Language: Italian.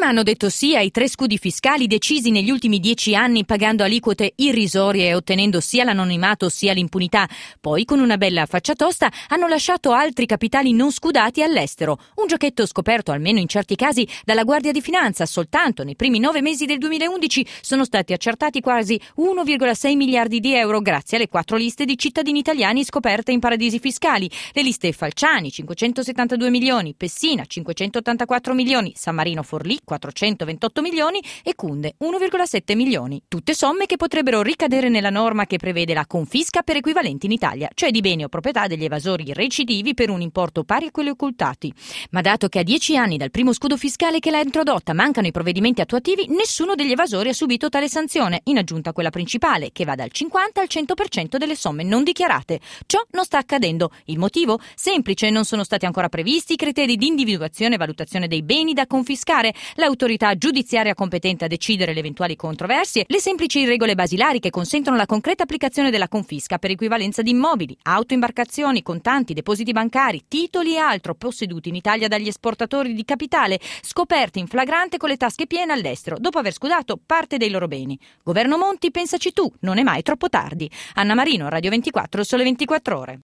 hanno detto sì ai 3 scudi fiscali decisi negli ultimi 10 anni, pagando aliquote irrisorie e ottenendo sia l'anonimato sia l'impunità. Poi, con una bella faccia tosta, hanno lasciato altri capitali non scudati all'estero. Un giochetto scoperto, almeno in certi casi, dalla Guardia di Finanza. Soltanto nei primi 9 mesi del 2011 sono stati accertati quasi 1,6 miliardi di euro grazie alle 4 liste di cittadini italiani scoperte in paradisi fiscali. Le liste Falciani, 572 milioni, Pessina, 584 milioni, San Marino Forlì, 428 milioni e Cunde, 1,7 milioni. Tutte somme che potrebbero ricadere nella norma che prevede la confisca per equivalenti in Italia, cioè di beni o proprietà degli evasori recidivi per un importo pari a quelli occultati. Ma dato che a 10 anni dal primo scudo fiscale che l'ha introdotta mancano i provvedimenti attuativi, nessuno degli evasori ha subito tale sanzione, in aggiunta a quella principale, che va dal 50 al 100% delle somme non dichiarate. Ciò non sta accadendo. Il motivo? Semplice, non sono stati ancora previsti i criteri di individuazione e valutazione dei beni da confiscare, l'autorità giudiziaria competente a decidere le eventuali controversie, le semplici regole basilari che consentono la concreta applicazione della confisca per equivalenza di immobili, auto, imbarcazioni, contanti, depositi bancari, titoli e altro posseduti in Italia dagli esportatori di capitale, scoperti in flagrante con le tasche piene all'estero, dopo aver scudato parte dei loro beni. Governo Monti, pensaci tu, non è mai troppo tardi. Anna Marino, Radio 24, Sole 24 Ore.